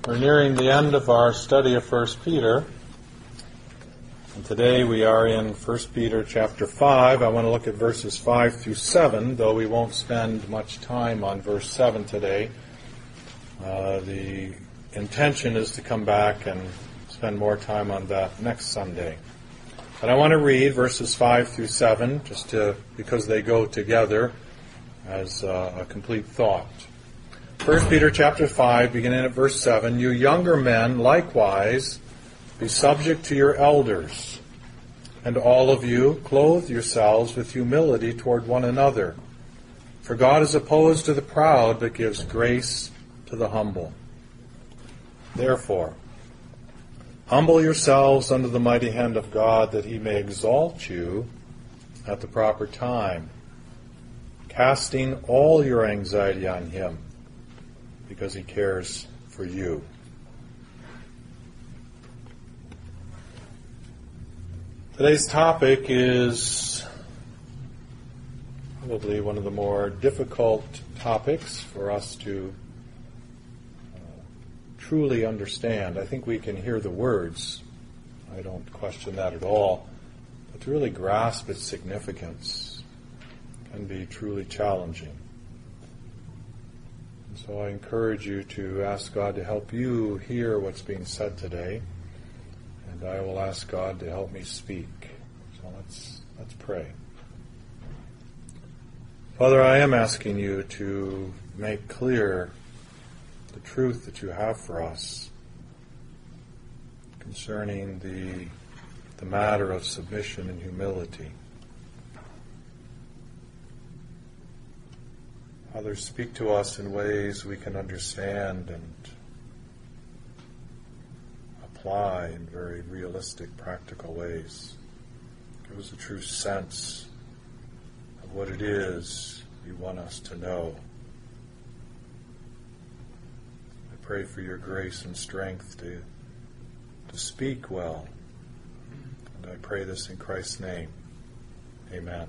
We're nearing the end of our study of 1 Peter. And today we are in 1 Peter chapter 5. I want to look at verses 5 through 7, though we won't spend much time on verse 7 today. The intention is to come back and spend more time on that next Sunday. But I want to read verses 5 through 7 because they go together as a complete thought. 1 Peter chapter 5, beginning at verse 7, "You younger men, likewise, be subject to your elders, and all of you clothe yourselves with humility toward one another. For God is opposed to the proud, but gives grace to the humble. Therefore, humble yourselves under the mighty hand of God, that he may exalt you at the proper time, casting all your anxiety on him, because he cares for you." Today's topic is probably one of the more difficult topics for us to truly understand. I think we can hear the words. I don't question that at all. But to really grasp its significance can be truly challenging. So I encourage you to ask God to help you hear what's being said today, and I will ask God to help me speak. So let's pray. Father, I am asking you to make clear the truth that you have for us concerning the matter of submission and humility. Father, speak to us in ways we can understand and apply in very realistic, practical ways. Give us a true sense of what it is you want us to know. I pray for your grace and strength to speak well. And I pray this in Christ's name. Amen.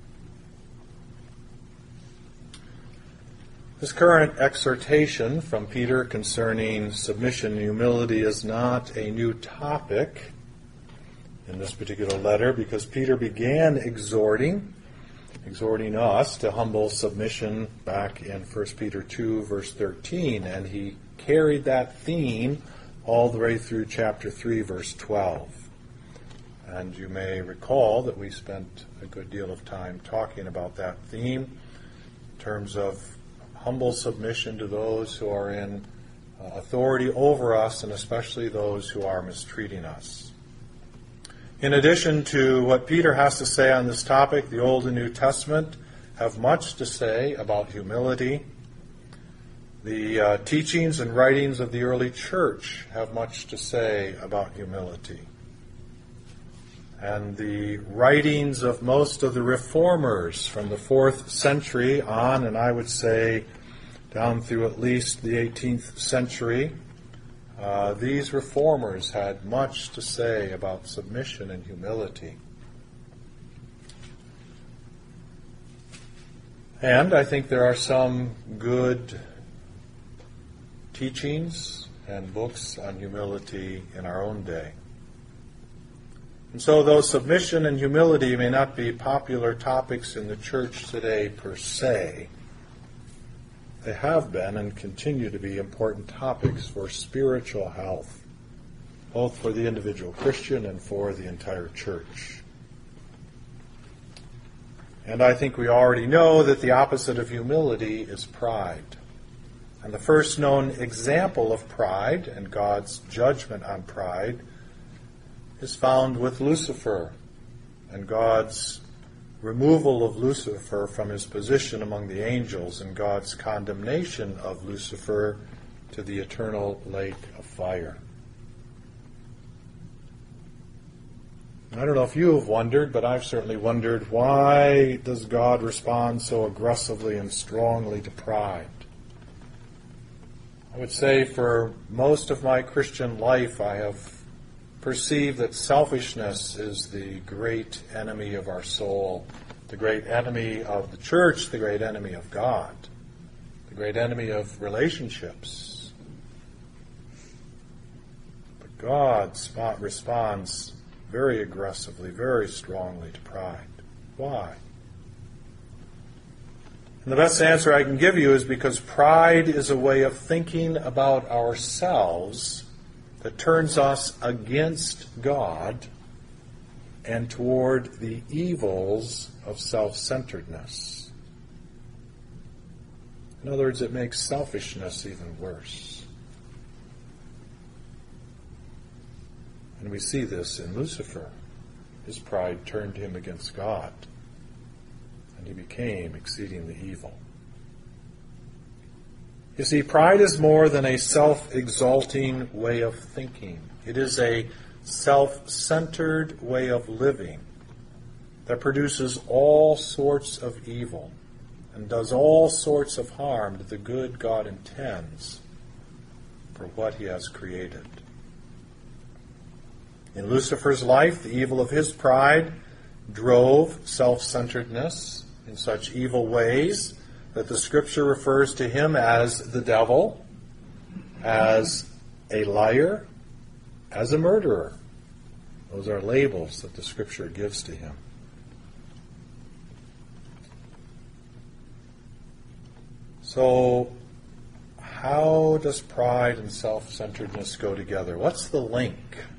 This current exhortation from Peter concerning submission and humility is not a new topic in this particular letter, because Peter began exhorting us to humble submission back in 1 Peter 2, verse 13, and he carried that theme all the way through chapter 3, verse 12. And you may recall that we spent a good deal of time talking about that theme in terms of humble submission to those who are in authority over us, and especially those who are mistreating us. In addition to what Peter has to say on this topic, the Old and New Testament have much to say about humility. The teachings and writings of the early church have much to say about humility. And the writings of most of the reformers from the 4th century on, and I would say down through at least the 18th century, these reformers had much to say about submission and humility. And I think there are some good teachings and books on humility in our own day. And so though submission and humility may not be popular topics in the church today per se, they have been and continue to be important topics for spiritual health, both for the individual Christian and for the entire church. And I think we already know that the opposite of humility is pride. And the first known example of pride and God's judgment on pride is found with Lucifer and God's removal of Lucifer from his position among the angels and God's condemnation of Lucifer to the eternal lake of fire. I don't know if you have wondered, but I've certainly wondered, why does God respond so aggressively and strongly to pride? I would say for most of my Christian life, I have perceived that selfishness is the great enemy of our soul, the great enemy of the church, the great enemy of God, the great enemy of relationships. God responds very aggressively, very strongly to pride. Why? And the best answer I can give you is because pride is a way of thinking about ourselves that turns us against God and toward the evils of self-centeredness. In other words, it makes selfishness even worse. And we see this in Lucifer. His pride turned him against God, and he became exceedingly evil. You see, pride is more than a self-exalting way of thinking. It is a self-centered way of living that produces all sorts of evil and does all sorts of harm to the good God intends for what he has created. In Lucifer's life, the evil of his pride drove self-centeredness in such evil ways that the Scripture refers to him as the devil, as a liar, as a murderer. Those are labels that the Scripture gives to him. So, how does pride and self-centeredness go together? What's the link?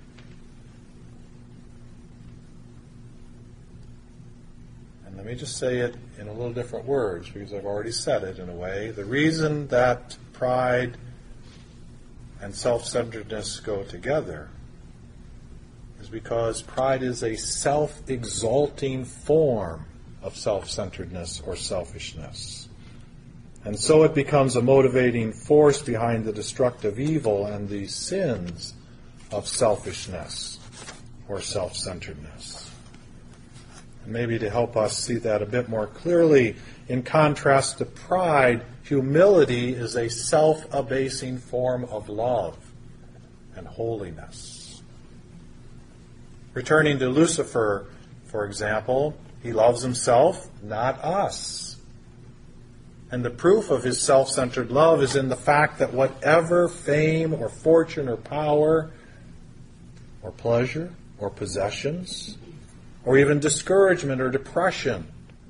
And let me just say it in a little different words, because I've already said it in a way. The reason that pride and self-centeredness go together is because pride is a self-exalting form of self-centeredness or selfishness. And so it becomes a motivating force behind the destructive evil and the sins of selfishness or self-centeredness. And maybe to help us see that a bit more clearly, in contrast to pride, humility is a self-abasing form of love and holiness. Returning to Lucifer, for example, he loves himself, not us. And the proof of his self-centered love is in the fact that whatever fame or fortune or power or pleasure or possessions or even discouragement or depression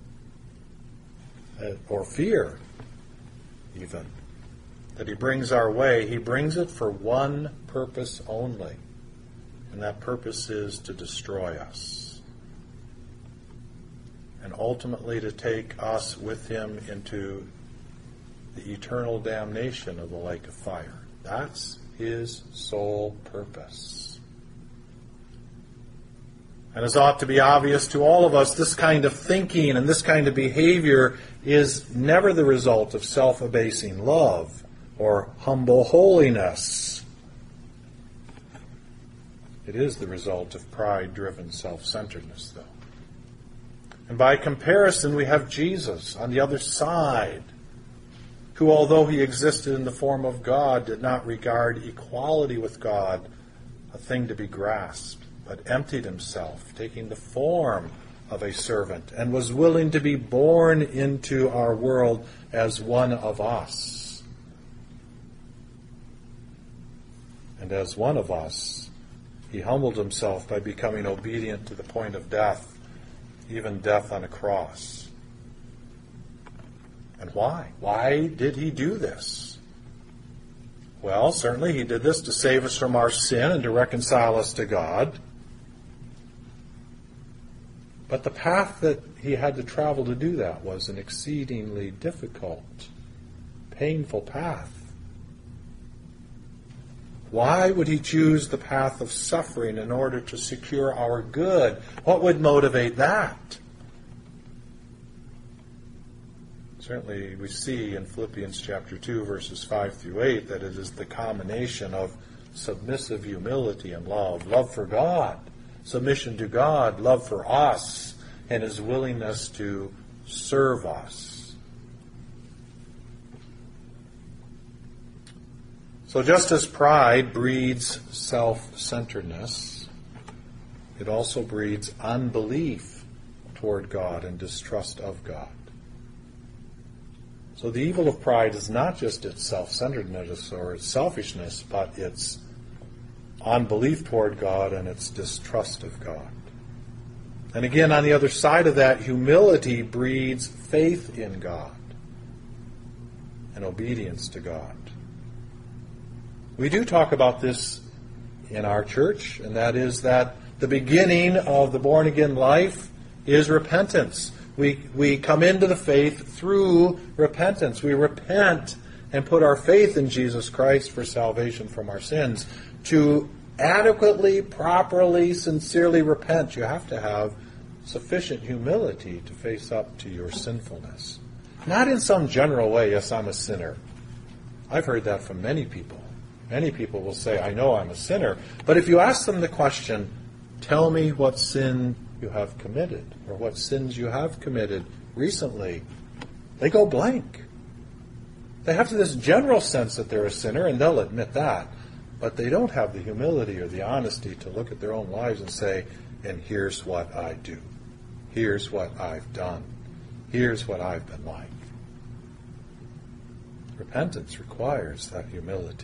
or fear even that he brings our way, he brings it for one purpose only. And that purpose is to destroy us. And ultimately to take us with him into the eternal damnation of the lake of fire. That's his sole purpose. And as ought to be obvious to all of us, this kind of thinking and this kind of behavior is never the result of self-abasing love or humble holiness. It is the result of pride-driven self-centeredness, though. And by comparison, we have Jesus on the other side, who, although he existed in the form of God, did not regard equality with God a thing to be grasped, but emptied himself, taking the form of a servant, and was willing to be born into our world as one of us. And as one of us, he humbled himself by becoming obedient to the point of death, even death on a cross. And why? Why did he do this? Well, certainly he did this to save us from our sin and to reconcile us to God. But the path that he had to travel to do that was an exceedingly difficult, painful path. Why would he choose the path of suffering in order to secure our good? What would motivate that? Certainly we see in Philippians chapter 2, verses 5 through 8, that it is the combination of submissive humility and love. Love for God, submission to God, love for us, and his willingness to serve us. So just as pride breeds self-centeredness, it also breeds unbelief toward God and distrust of God. So the evil of pride is not just its self-centeredness or its selfishness, but its unbelief toward God and its distrust of God. And again, on the other side of that, humility breeds faith in God and obedience to God. We do talk about this in our church, and that is that the beginning of the born-again life is repentance. We come into the faith through repentance. We repent and put our faith in Jesus Christ for salvation from our sins. To adequately, properly, sincerely repent, you have to have sufficient humility to face up to your sinfulness. Not in some general way, yes, I'm a sinner. I've heard that from many people. Many people will say, I know I'm a sinner. But if you ask them the question, tell me what sin you have committed, or what sins you have committed recently, they go blank. They have this general sense that they're a sinner, and they'll admit that. But they don't have the humility or the honesty to look at their own lives and say, and here's what I do. Here's what I've done. Here's what I've been like. Repentance requires that humility.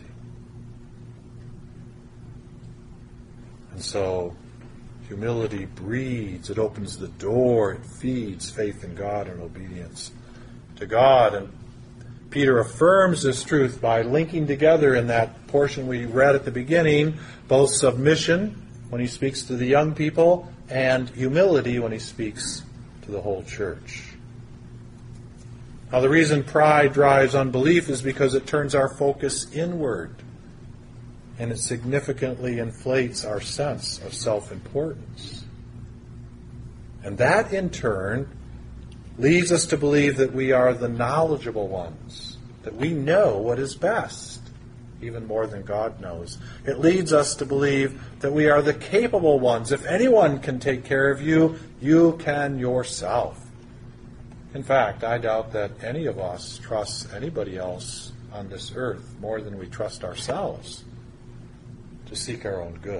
And so, humility breeds, it opens the door, it feeds faith in God and obedience to God. And Peter affirms this truth by linking together in that portion we read at the beginning, both submission when he speaks to the young people and humility when he speaks to the whole church. Now, the reason pride drives unbelief is because it turns our focus inward, and it significantly inflates our sense of self-importance. And that, in turn, leads us to believe that we are the knowledgeable ones, that we know what is best, even more than God knows. It leads us to believe that we are the capable ones. If anyone can take care of you, you can yourself. In fact, I doubt that any of us trusts anybody else on this earth more than we trust ourselves to seek our own good.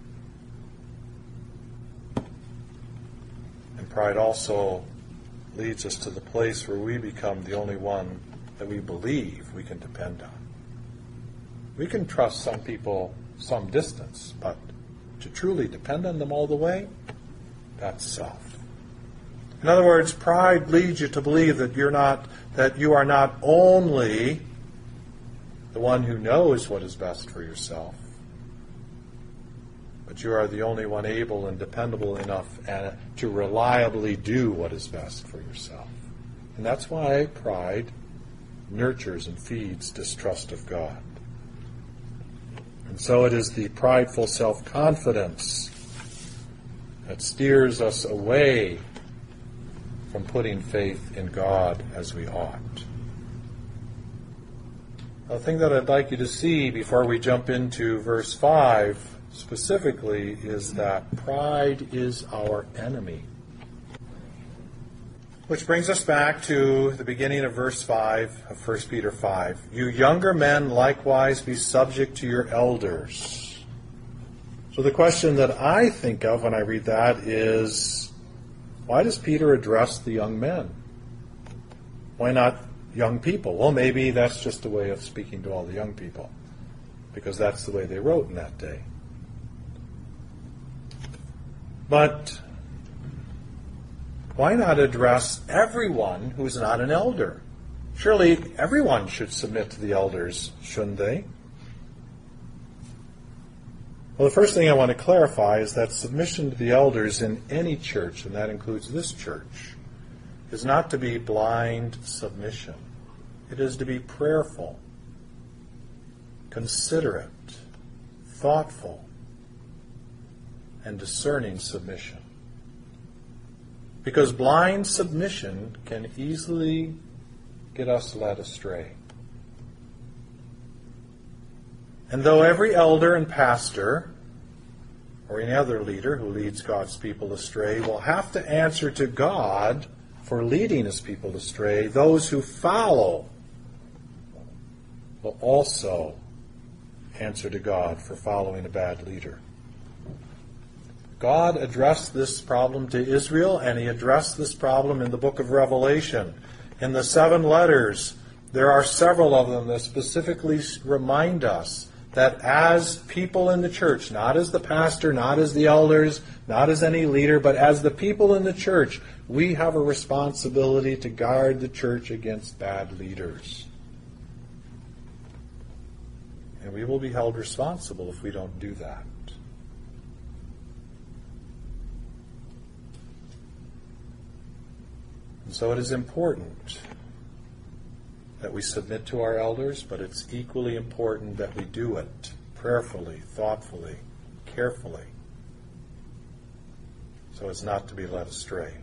And pride also leads us to the place where we become the only one that we believe we can depend on. We can trust some people some distance, but to truly depend on them all the way, that's self. In other words, pride leads you to believe that you are not only the one who knows what is best for yourself, but you are the only one able and dependable enough to reliably do what is best for yourself. And that's why pride nurtures and feeds distrust of God. And so it is the prideful self-confidence that steers us away from putting faith in God as we ought. The thing that I'd like you to see before we jump into verse 5 specifically is that pride is our enemy. Which brings us back to the beginning of verse 5 of 1 Peter 5. You younger men likewise be subject to your elders. So the question that I think of when I read that is, why does Peter address the young men? Why not young people? Well, maybe that's just a way of speaking to all the young people, because that's the way they wrote in that day. But why not address everyone who's not an elder? Surely everyone should submit to the elders, shouldn't they? Well, the first thing I want to clarify is that submission to the elders in any church, and that includes this church, is not to be blind submission. It is to be prayerful, considerate, thoughtful, and discerning submission. Because blind submission can easily get us led astray. And though every elder and pastor, or any other leader who leads God's people astray, will have to answer to God for leading his people astray, those who follow will also answer to God for following a bad leader. God addressed this problem to Israel, and he addressed this problem in the book of Revelation. In the 7 letters, there are several of them that specifically remind us that as people in the church, not as the pastor, not as the elders, not as any leader, but as the people in the church, we have a responsibility to guard the church against bad leaders. And we will be held responsible if we don't do that. And so it is important that we submit to our elders, but it's equally important that we do it prayerfully, thoughtfully, carefully, so as not to be led astray.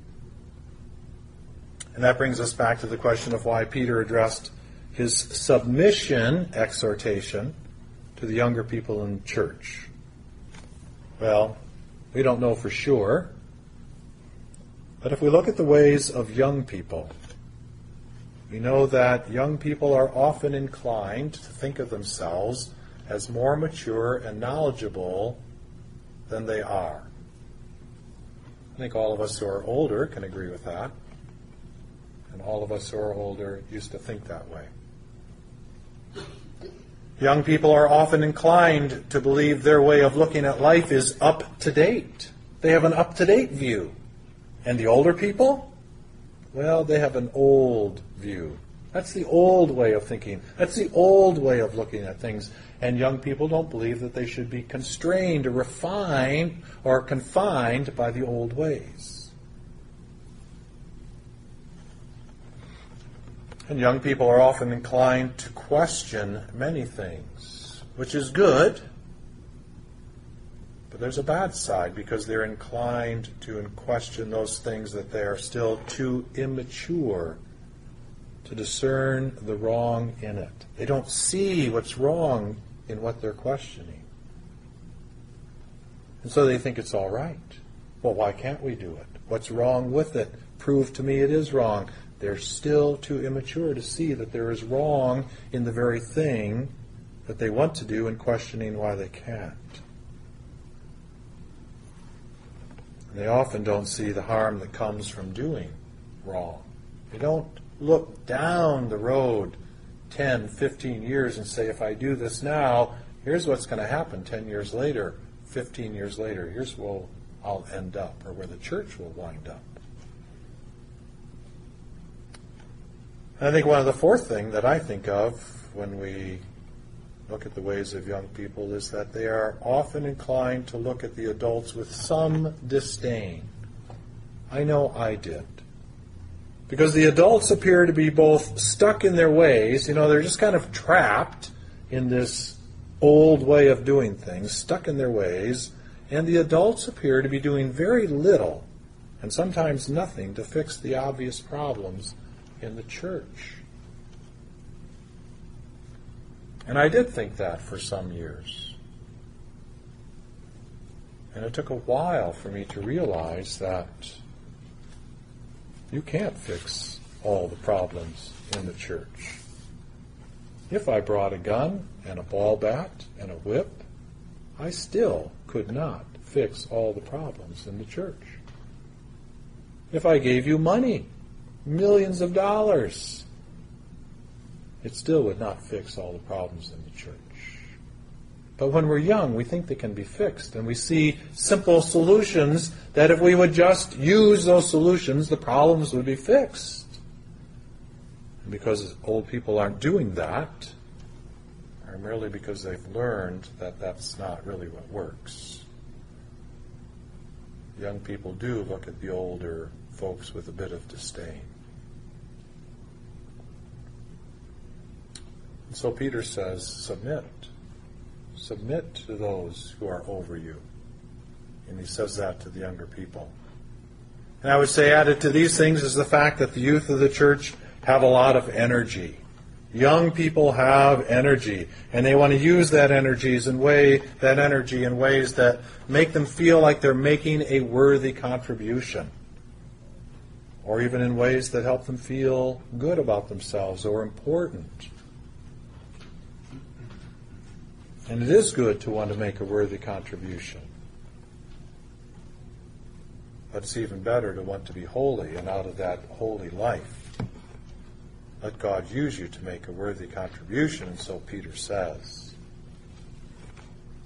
And that brings us back to the question of why Peter addressed his submission exhortation to the younger people in the church. Well, we don't know for sure, but if we look at the ways of young people, we know that young people are often inclined to think of themselves as more mature and knowledgeable than they are. I think all of us who are older can agree with that. And all of us who are older used to think that way. Young people are often inclined to believe their way of looking at life is up to date. They have an up-to-date view. And the older people? Well, they have an old view. That's the old way of thinking. That's the old way of looking at things. And young people don't believe that they should be constrained or refined or confined by the old ways. And young people are often inclined to question many things, which is good. But there's a bad side because they're inclined to question those things that they are still too immature to discern the wrong in it. They don't see what's wrong in what they're questioning. And so they think it's all right. Well, why can't we do it? What's wrong with it? Prove to me it is wrong. They're still too immature to see that there is wrong in the very thing that they want to do and questioning why they can't. They often don't see the harm that comes from doing wrong. They don't look down the road 10, 15 years and say, if I do this now, here's what's going to happen 10 years later, 15 years later. Here's where I'll end up, or where the church will wind up. And I think one of the fourth thing that I think of when we look at the ways of young people is that they are often inclined to look at the adults with some disdain. I know I did. Because the adults appear to be both stuck in their ways, they're just kind of trapped in this old way of doing things, stuck in their ways, and the adults appear to be doing very little, and sometimes nothing, to fix the obvious problems in the church. And I did think that for some years. And it took a while for me to realize that you can't fix all the problems in the church. If I brought a gun and a ball bat and a whip, I still could not fix all the problems in the church. If I gave you money, millions of dollars, it still would not fix all the problems in the church. But when we're young, we think they can be fixed, and we see simple solutions that if we would just use those solutions, the problems would be fixed. And because old people aren't doing that, or merely because they've learned that that's not really what works. Young people do look at the older folks with a bit of disdain. And so Peter says, submit. Submit to those who are over you. And he says that to the younger people. And I would say added to these things is the fact that the youth of the church have a lot of energy. Young people have energy, and they want to use that energy in ways that make them feel like they're making a worthy contribution, or even in ways that help them feel good about themselves or important. And it is good to want to make a worthy contribution. But it's even better to want to be holy, and out of that holy life, let God use you to make a worthy contribution, and so Peter says.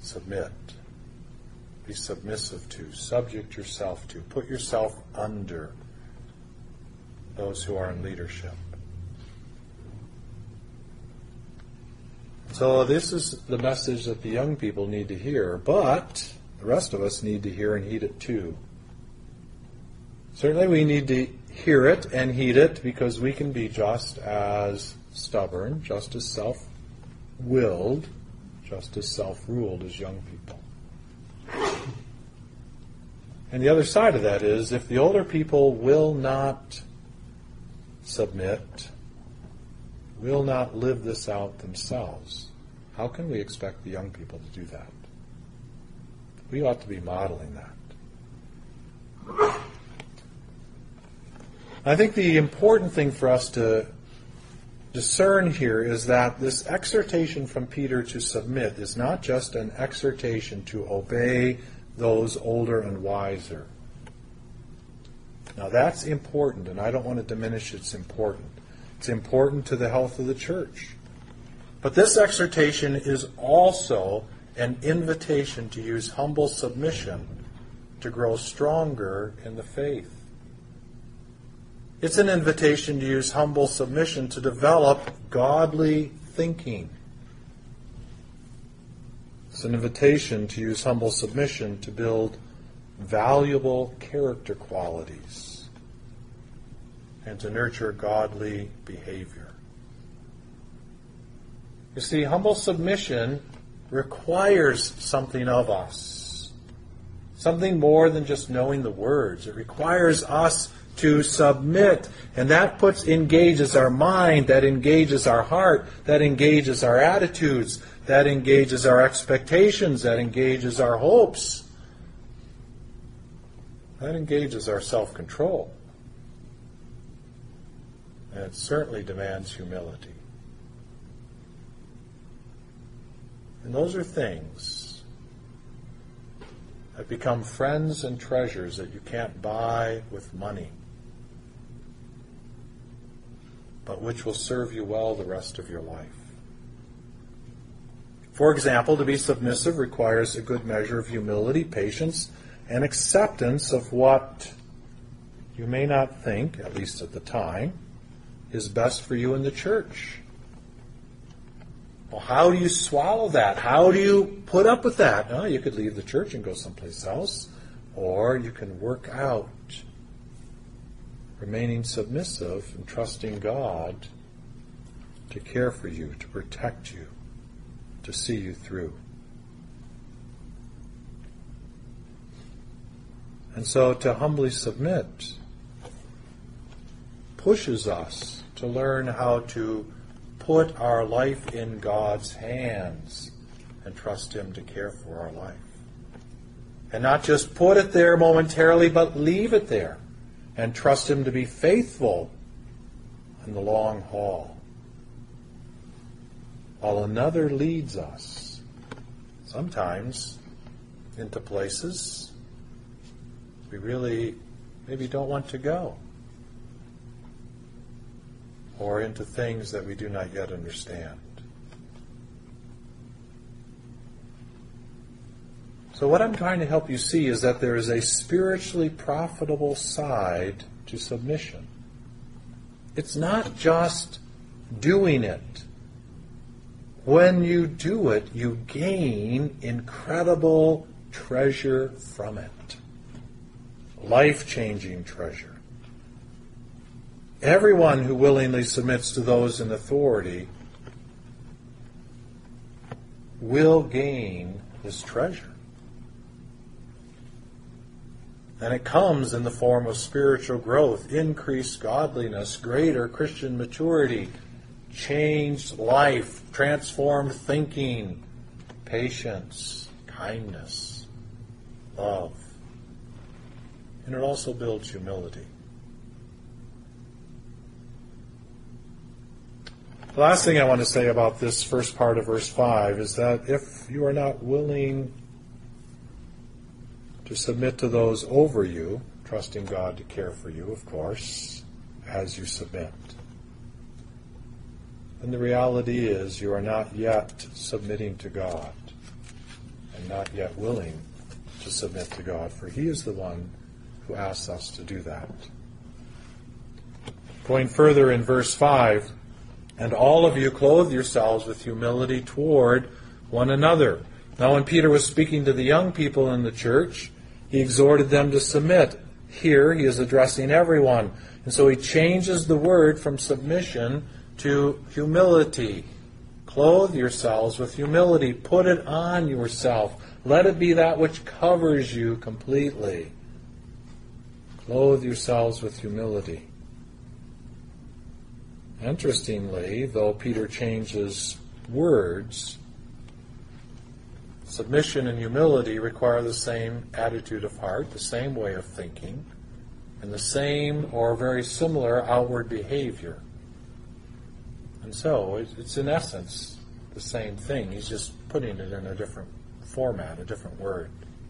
submit. Be submissive to, subject yourself to, put yourself under those who are in leadership. So this is the message that the young people need to hear, but the rest of us need to hear and heed it too. Certainly we need to hear it and heed it because we can be just as stubborn, just as self-willed, just as self-ruled as young people. And the other side of that is, if the older people will not submit, will not live this out themselves, how can we expect the young people to do that? We ought to be modeling that. I think the important thing for us to discern here is that this exhortation from Peter to submit is not just an exhortation to obey those older and wiser. Now that's important, and I don't want to diminish its importance. It's important to the health of the church. But this exhortation is also an invitation to use humble submission to grow stronger in the faith. It's an invitation to use humble submission to develop godly thinking. It's an invitation to use humble submission to build valuable character qualities and to nurture godly behavior. You see, humble submission requires something of us. Something more than just knowing the words. It requires us to submit. And that engages our mind, that engages our heart, that engages our attitudes, that engages our expectations, that engages our hopes. That engages our self-control. And it certainly demands humility. And those are things that become friends and treasures that you can't buy with money, but which will serve you well the rest of your life. For example, to be submissive requires a good measure of humility, patience, and acceptance of what you may not think, at least at the time, is best for you in the church. Well, how do you swallow that? How do you put up with that? Well, you could leave the church and go someplace else, or you can work out remaining submissive and trusting God to care for you, to protect you, to see you through. And so to humbly submit pushes us to learn how to put our life in God's hands and trust Him to care for our life. And not just put it there momentarily, but leave it there and trust Him to be faithful in the long haul. While another leads us, sometimes into places we really maybe don't want to go, or into things that we do not yet understand. So what I'm trying to help you see is that there is a spiritually profitable side to submission. It's not just doing it. When you do it, you gain incredible treasure from it. Life-changing treasure. Everyone who willingly submits to those in authority will gain this treasure. And it comes in the form of spiritual growth, increased godliness, greater Christian maturity, changed life, transformed thinking, patience, kindness, love. And it also builds humility. The last thing I want to say about this first part of verse 5 is that if you are not willing to submit to those over you, trusting God to care for you, of course, as you submit, then the reality is you are not yet submitting to God, and and not yet willing to submit to God, for He is the one who asks us to do that. Going further in verse 5, and all of you clothe yourselves with humility toward one another. Now when Peter was speaking to the young people in the church, he exhorted them to submit. Here he is addressing everyone. And so he changes the word from submission to humility. Clothe yourselves with humility. Put it on yourself. Let it be that which covers you completely. Clothe yourselves with humility. Interestingly, though Peter changes words, submission and humility require the same attitude of heart, the same way of thinking, and the same or very similar outward behavior. And so it's in essence the same thing. He's just putting it in a different format, a different word.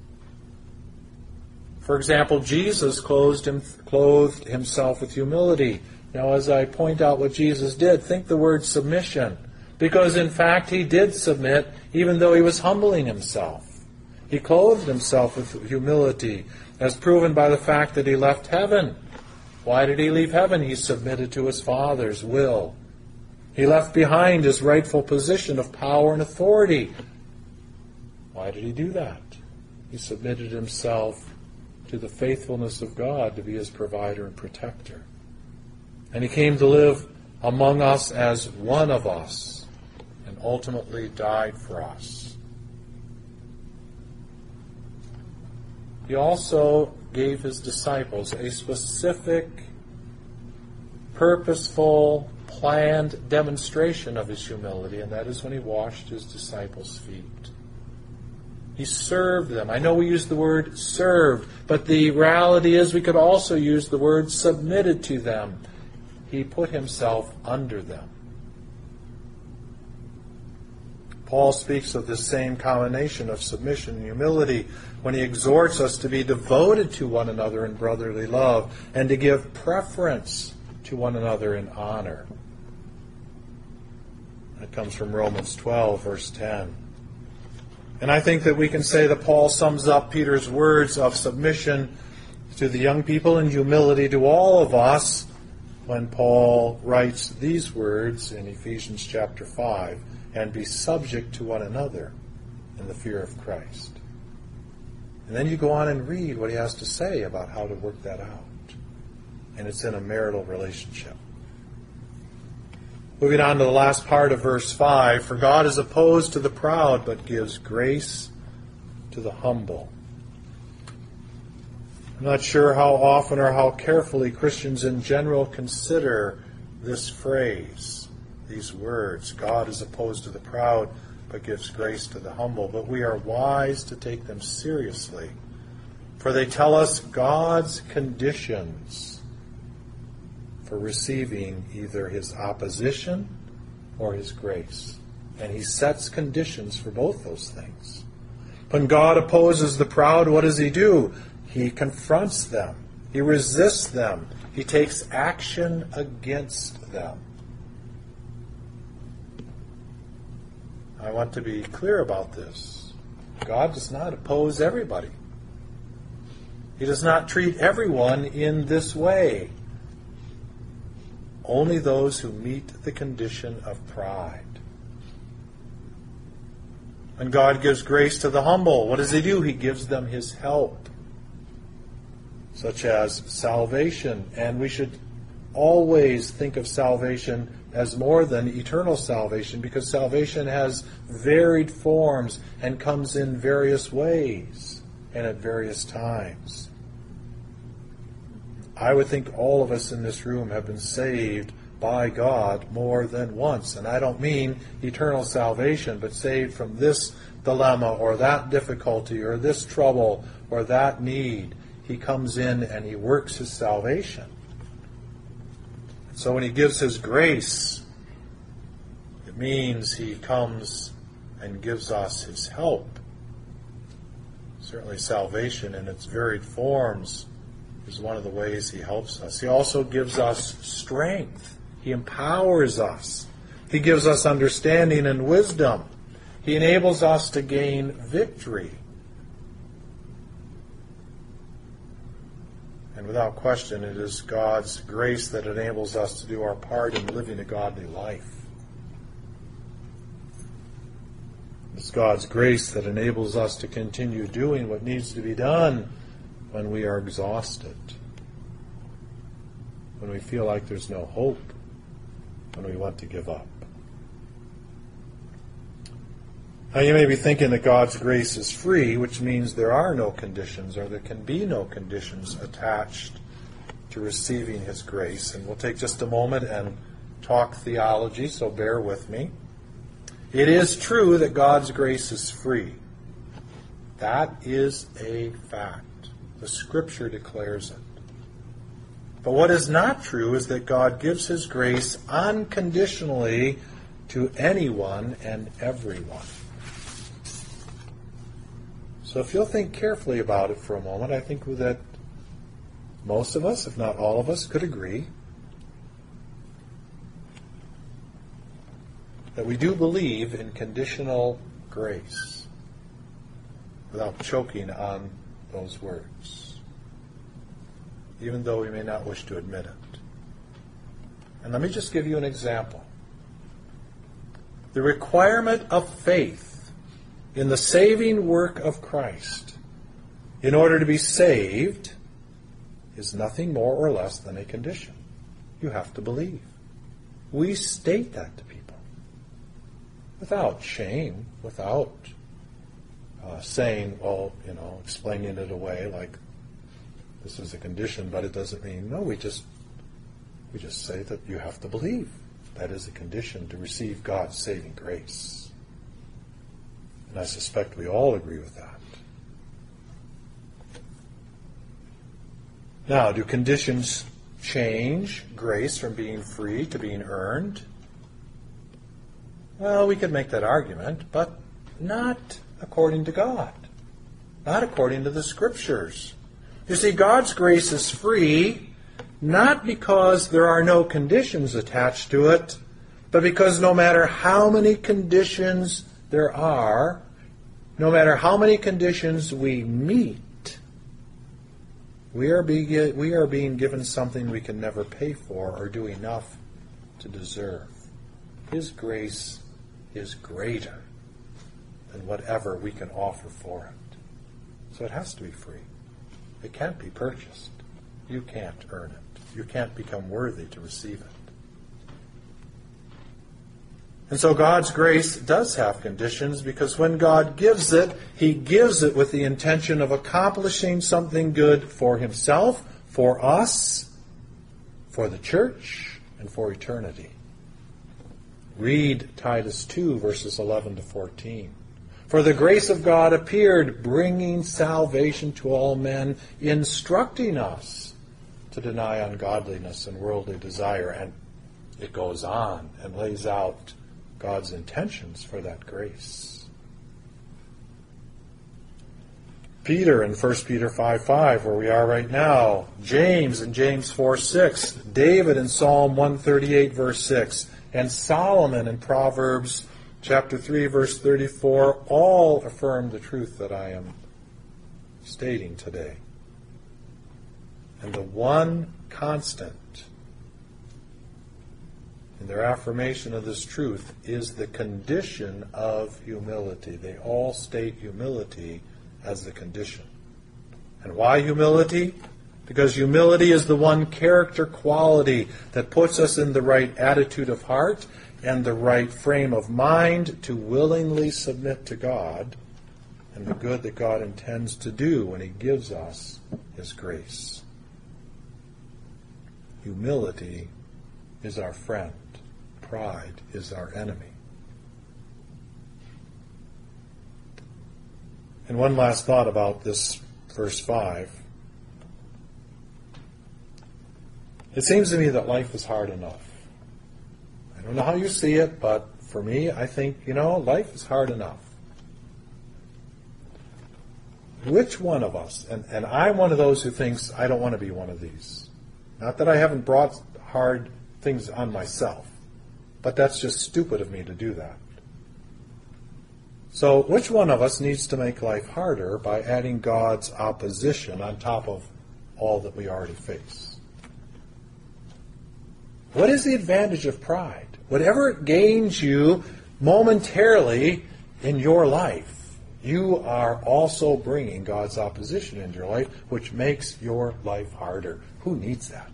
For example, Jesus clothed himself with humility. Now, as I point out what Jesus did, think the word submission. Because in fact, he did submit even though he was humbling himself. He clothed himself with humility, as proven by the fact that he left heaven. Why did he leave heaven? He submitted to his Father's will. He left behind his rightful position of power and authority. Why did he do that? He submitted himself to the faithfulness of God to be his provider and protector. And he came to live among us as one of us, and ultimately died for us. He also gave his disciples a specific, purposeful, planned demonstration of his humility, and that is when he washed his disciples' feet. He served them. I know we use the word served, but the reality is we could also use the word submitted to them. He put himself under them. Paul speaks of this same combination of submission and humility when he exhorts us to be devoted to one another in brotherly love and to give preference to one another in honor. That comes from Romans 12, verse 10. And I think that we can say that Paul sums up Peter's words of submission to the young people and humility to all of us when Paul writes these words in Ephesians chapter 5, and be subject to one another in the fear of Christ. And then you go on and read what he has to say about how to work that out. And it's in a marital relationship. Moving on to the last part of verse 5, for God is opposed to the proud, but gives grace to the humble. I'm not sure how often or how carefully Christians in general consider this phrase, these words. God is opposed to the proud, but gives grace to the humble. But we are wise to take them seriously, for they tell us God's conditions for receiving either his opposition or his grace. And he sets conditions for both those things. When God opposes the proud, what does he do? He confronts them. He resists them. He takes action against them. I want to be clear about this. God does not oppose everybody. He does not treat everyone in this way. Only those who meet the condition of pride. When God gives grace to the humble, what does he do? He gives them his help, such as salvation. And we should always think of salvation as more than eternal salvation, because salvation has varied forms and comes in various ways and at various times. I would think all of us in this room have been saved by God more than once. And I don't mean eternal salvation, but saved from this dilemma or that difficulty or this trouble or that need. He comes in and he works his salvation. So when he gives his grace, it means he comes and gives us his help. Certainly salvation in its varied forms is one of the ways he helps us. He also gives us strength. He empowers us. He gives us understanding and wisdom. He enables us to gain victory. And without question, it is God's grace that enables us to do our part in living a godly life. It's God's grace that enables us to continue doing what needs to be done when we are exhausted, when we feel like there's no hope, when we want to give up. Now you may be thinking that God's grace is free, which means there are no conditions, or there can be no conditions attached to receiving His grace. And we'll take just a moment and talk theology, so bear with me. It is true that God's grace is free. That is a fact. The Scripture declares it. But what is not true is that God gives His grace unconditionally to anyone and everyone. So if you'll think carefully about it for a moment, I think that most of us, if not all of us, could agree that we do believe in conditional grace without choking on those words, even though we may not wish to admit it. And let me just give you an example. The requirement of faith in the saving work of Christ in order to be saved is nothing more or less than a condition. You have to believe. We state that to people without shame, without saying, explaining it away like this is a condition, but it doesn't mean, no, we just say that you have to believe. That is a condition to receive God's saving grace. And I suspect we all agree with that. Now, do conditions change grace from being free to being earned? Well, we could make that argument, but not according to God. Not according to the Scriptures. You see, God's grace is free, not because there are no conditions attached to it, but because no matter how many conditions there are, no matter how many conditions we meet, we are being given something we can never pay for or do enough to deserve. His grace is greater than whatever we can offer for it. So it has to be free. It can't be purchased. You can't earn it. You can't become worthy to receive it. And so God's grace does have conditions, because when God gives it, He gives it with the intention of accomplishing something good for Himself, for us, for the church, and for eternity. Read Titus 2, verses 11 to 14. For the grace of God appeared, bringing salvation to all men, instructing us to deny ungodliness and worldly desire. And it goes on and lays out God's intentions for that grace. Peter in 1 Peter 5:5, where we are right now. James in James 4:6. David in Psalm 138, verse 6. And Solomon in Proverbs chapter 3, verse 34, all affirm the truth that I am stating today. And the one constant in their affirmation of this truth is the condition of humility. They all state humility as the condition. And why humility? Because humility is the one character quality that puts us in the right attitude of heart and the right frame of mind to willingly submit to God and the good that God intends to do when He gives us His grace. Humility is our friend. Pride is our enemy. And one last thought about this verse 5. It seems to me that life is hard enough. I don't know how you see it, but for me, I think, life is hard enough. Which one of us, and I'm one of those who thinks I don't want to be one of these. Not that I haven't brought hard things on myself, but that's just stupid of me to do that. So which one of us needs to make life harder by adding God's opposition on top of all that we already face? What is the advantage of pride? Whatever it gains you momentarily in your life, you are also bringing God's opposition into your life, which makes your life harder. Who needs that?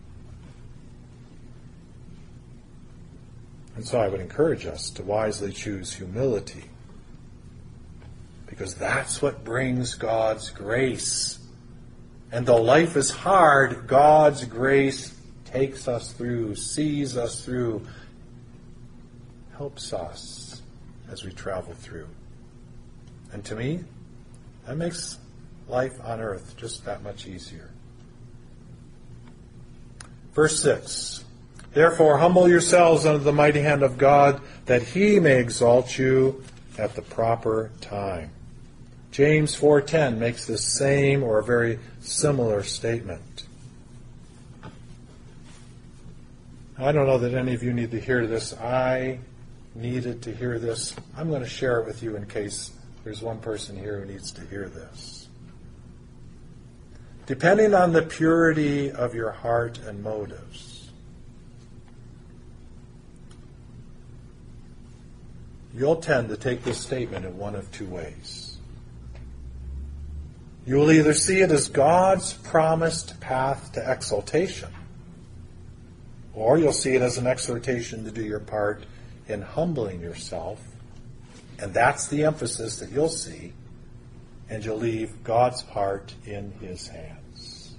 And so I would encourage us to wisely choose humility, because that's what brings God's grace. And though life is hard, God's grace takes us through, sees us through, helps us as we travel through. And to me, that makes life on earth just that much easier. Verse 6, therefore humble yourselves under the mighty hand of God, that he may exalt you at the proper time. James 4:10 makes the same or a very similar statement. I don't know that any of you need to hear this. I needed to hear this. I'm going to share it with you in case there's one person here who needs to hear this. Depending on the purity of your heart and motives, you'll tend to take this statement in one of two ways. You will either see it as God's promised path to exaltation, or you'll see it as an exhortation to do your part in humbling yourself, and that's the emphasis that you'll see, and you'll leave God's part in his hands.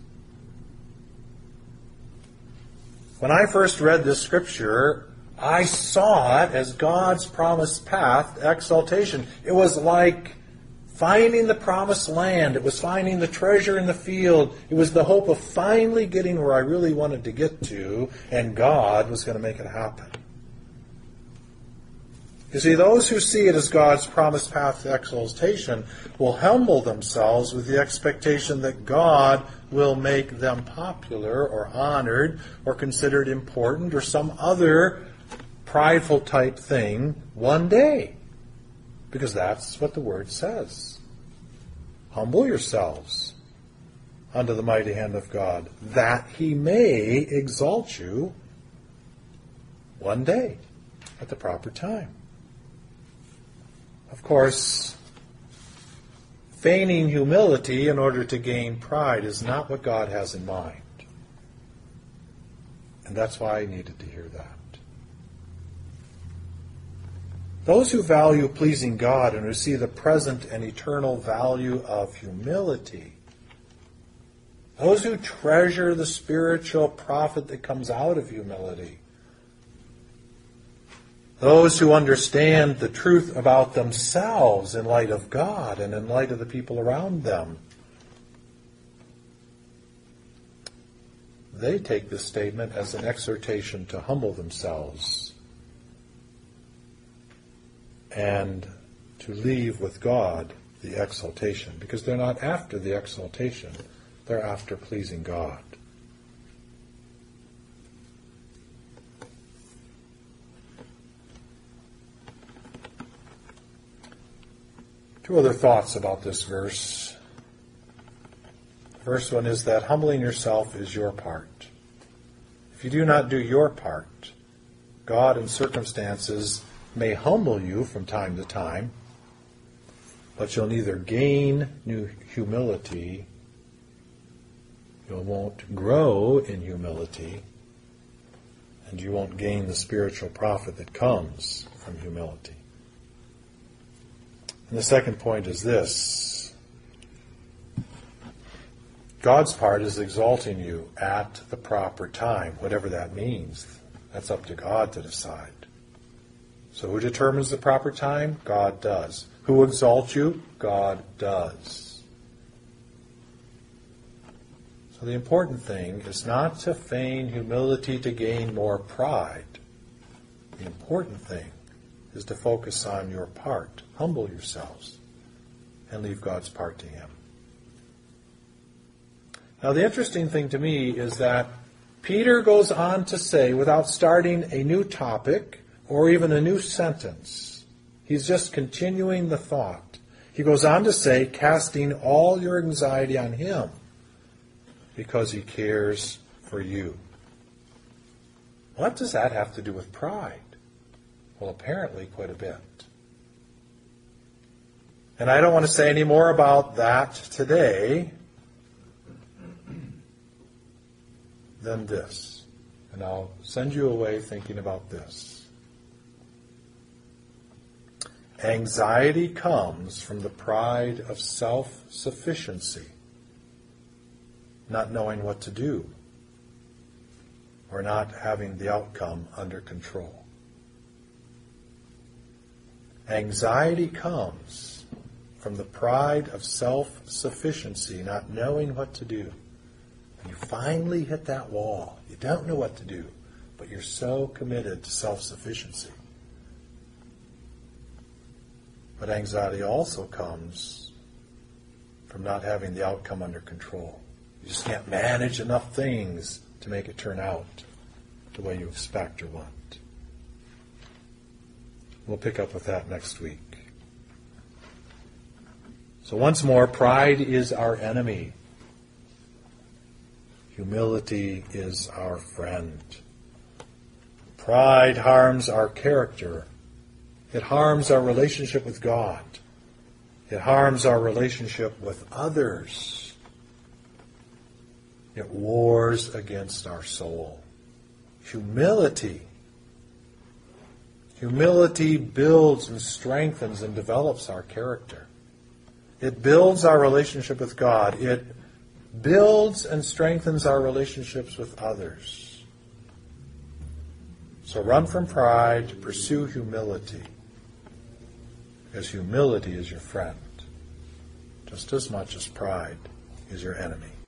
When I first read this scripture, I saw it as God's promised path to exaltation. It was like finding the promised land. It was finding the treasure in the field. It was the hope of finally getting where I really wanted to get to, and God was going to make it happen. You see, those who see it as God's promised path to exaltation will humble themselves with the expectation that God will make them popular or honored or considered important or some other prideful type thing one day. Because that's what the Word says. Humble yourselves under the mighty hand of God, that he may exalt you one day at the proper time. Of course, feigning humility in order to gain pride is not what God has in mind. And that's why I needed to hear that. Those who value pleasing God and who see the present and eternal value of humility, those who treasure the spiritual profit that comes out of humility, those who understand the truth about themselves in light of God and in light of the people around them, they take this statement as an exhortation to humble themselves and to leave with God the exaltation, because they're not after the exaltation, they're after pleasing God. Two other thoughts about this verse. The first one is that humbling yourself is your part. If you do not do your part, God and circumstances may humble you from time to time, but you'll neither gain new humility, you won't grow in humility, and you won't gain the spiritual profit that comes from humility. And the second point is this: God's part is exalting you at the proper time, whatever that means. That's up to God to decide. So who determines the proper time? God does. Who exalts you? God does. So the important thing is not to feign humility to gain more pride. The important thing is to focus on your part. Humble yourselves and leave God's part to him. Now the interesting thing to me is that Peter goes on to say, without starting a new topic or even a new sentence, He's just continuing the thought. He goes on to say, casting all your anxiety on him because he cares for you. What does that have to do with pride? Well, apparently quite a bit. And I don't want to say any more about that today than this. And I'll send you away thinking about this. Anxiety comes from the pride of self-sufficiency, not knowing what to do, or not having the outcome under control. Anxiety comes from the pride of self-sufficiency, not knowing what to do. And you finally hit that wall. You don't know what to do, but you're so committed to self-sufficiency. But anxiety also comes from not having the outcome under control. You just can't manage enough things to make it turn out the way you expect or want. We'll pick up with that next week. So once more, pride is our enemy. Humility is our friend. Pride harms our character. It harms our relationship with God. It harms our relationship with others. It wars against our soul. Humility builds and strengthens and develops our character. It builds our relationship with God. It builds and strengthens our relationships with others. So run from pride, pursue humility, because humility is your friend, just as much as pride is your enemy.